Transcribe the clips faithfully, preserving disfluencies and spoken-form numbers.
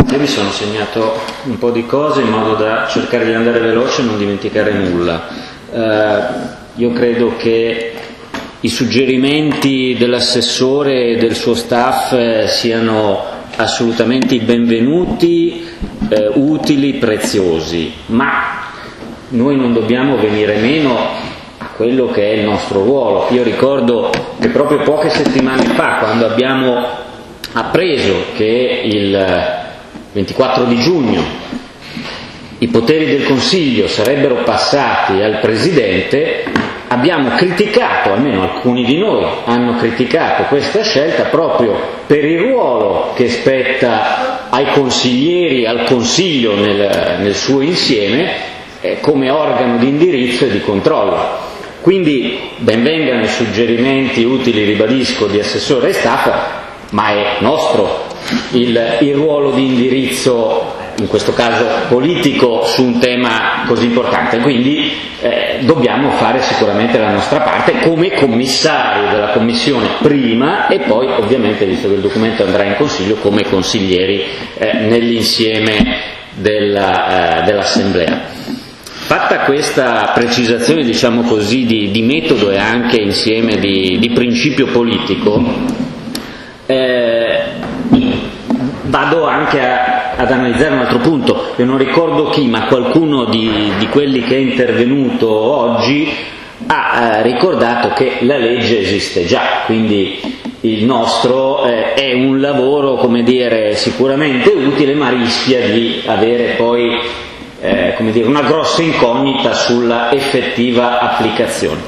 Io mi sono segnato un po' di cose in modo da cercare di andare veloce e non dimenticare nulla. Eh, io credo che i suggerimenti dell'assessore e del suo staff eh, siano assolutamente benvenuti, eh, utili, preziosi, ma noi non dobbiamo venire meno a quello che è il nostro ruolo. Io ricordo che proprio poche settimane fa, quando abbiamo appreso che il ventiquattro di giugno i poteri del Consiglio sarebbero passati al Presidente, abbiamo criticato, almeno alcuni di noi hanno criticato questa scelta proprio per il ruolo che spetta ai consiglieri, al Consiglio nel, nel suo insieme, eh, come organo di indirizzo e di controllo. Quindi benvengano i suggerimenti utili, ribadisco, di assessore e staff, ma è nostro il, il ruolo di indirizzo, in questo caso politico, su un tema così importante. Quindi eh, dobbiamo fare sicuramente la nostra parte come commissari della Commissione prima, e poi ovviamente, visto che il documento andrà in Consiglio, come consiglieri eh, nell'insieme della, eh, dell'Assemblea. Fatta questa precisazione, diciamo così, di, di metodo e anche insieme di, di principio politico, eh, vado anche a, ad analizzare un altro punto. Io non ricordo chi, ma qualcuno di, di quelli che è intervenuto oggi ha eh, ricordato che la legge esiste già, quindi il nostro eh, è un lavoro, come dire, sicuramente utile, ma rischia di avere poi eh, come dire, una grossa incognita sulla effettiva applicazione.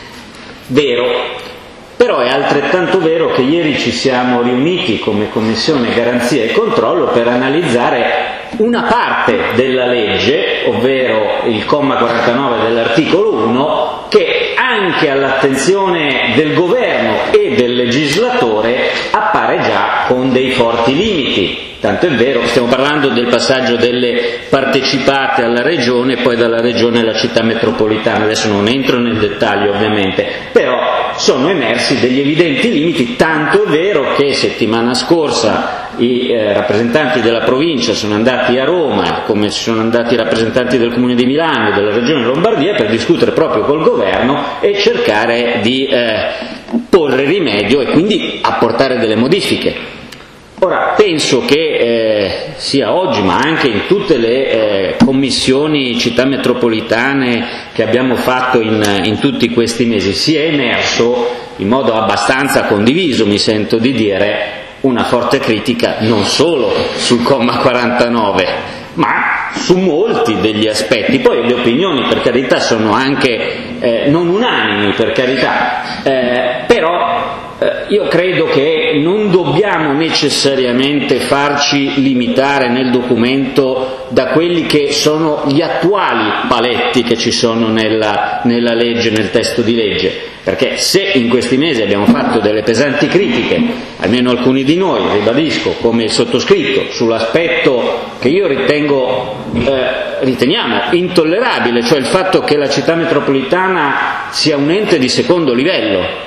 Vero. Però è altrettanto vero che ieri ci siamo riuniti come Commissione Garanzia e Controllo per analizzare una parte della legge, ovvero il comma quarantanove dell'articolo uno, che anche all'attenzione del Governo e del legislatore appare già con dei forti limiti. Tanto è vero, stiamo parlando del passaggio delle partecipate alla Regione e poi dalla Regione alla Città metropolitana. Adesso non entro nel dettaglio ovviamente, però sono emersi degli evidenti limiti, tanto è vero che settimana scorsa i eh, rappresentanti della provincia sono andati a Roma, come ci sono andati i rappresentanti del Comune di Milano e della Regione Lombardia, per discutere proprio col Governo e cercare di eh, porre rimedio e quindi apportare delle modifiche. Ora, penso che eh, sia oggi, ma anche in tutte le eh, commissioni città metropolitane che abbiamo fatto in, in tutti questi mesi, sia emerso in modo abbastanza condiviso, mi sento di dire, una forte critica non solo sul comma quarantanove, ma su molti degli aspetti. Poi le opinioni, per carità, sono anche eh, non unanimi, per carità, eh, però io credo che non dobbiamo necessariamente farci limitare nel documento da quelli che sono gli attuali paletti che ci sono nella, nella legge, nel testo di legge, perché se in questi mesi abbiamo fatto delle pesanti critiche, almeno alcuni di noi, ribadisco, come il sottoscritto, sull'aspetto che io ritengo, eh, riteniamo intollerabile, cioè il fatto che la città metropolitana sia un ente di secondo livello,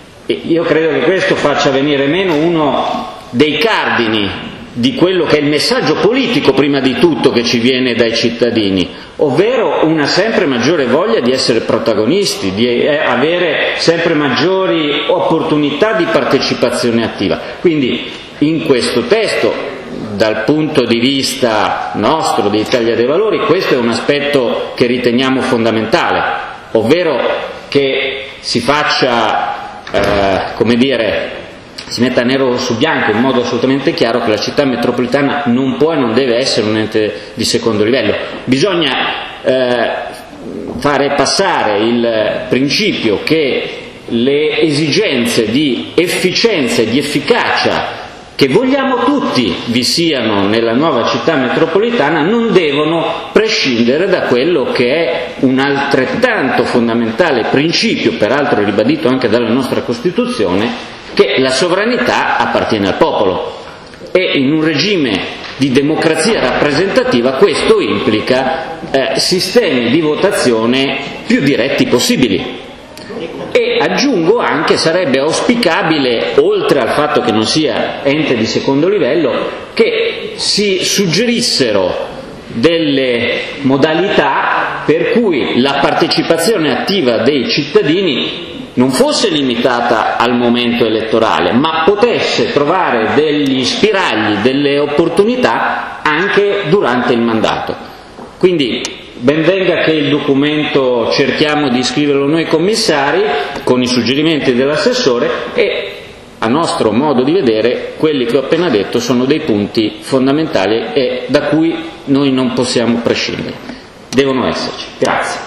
io credo che questo faccia venire meno uno dei cardini di quello che è il messaggio politico, prima di tutto, che ci viene dai cittadini, ovvero una sempre maggiore voglia di essere protagonisti, di avere sempre maggiori opportunità di partecipazione attiva. Quindi in questo testo, dal punto di vista nostro, di Italia dei Valori, questo è un aspetto che riteniamo fondamentale, ovvero che si faccia Eh, come dire, si metta nero su bianco in modo assolutamente chiaro che la città metropolitana non può e non deve essere un ente di secondo livello. Bisogna eh, fare passare il principio che le esigenze di efficienza e di efficacia che vogliamo tutti vi siano nella nuova città metropolitana non devono prescindere da quello che è un altrettanto fondamentale principio, peraltro ribadito anche dalla nostra Costituzione, che la sovranità appartiene al popolo, e in un regime di democrazia rappresentativa questo implica eh, sistemi di votazione più diretti possibili. E e aggiungo anche sarebbe auspicabile, oltre al fatto che non sia ente di secondo livello, che si suggerissero delle modalità per cui la partecipazione attiva dei cittadini non fosse limitata al momento elettorale, ma potesse trovare degli spiragli, delle opportunità anche durante il mandato. Quindi ben venga che il documento cerchiamo di scriverlo noi commissari con i suggerimenti dell'assessore e, a nostro modo di vedere, quelli che ho appena detto sono dei punti fondamentali e da cui noi non possiamo prescindere. Devono esserci. Grazie.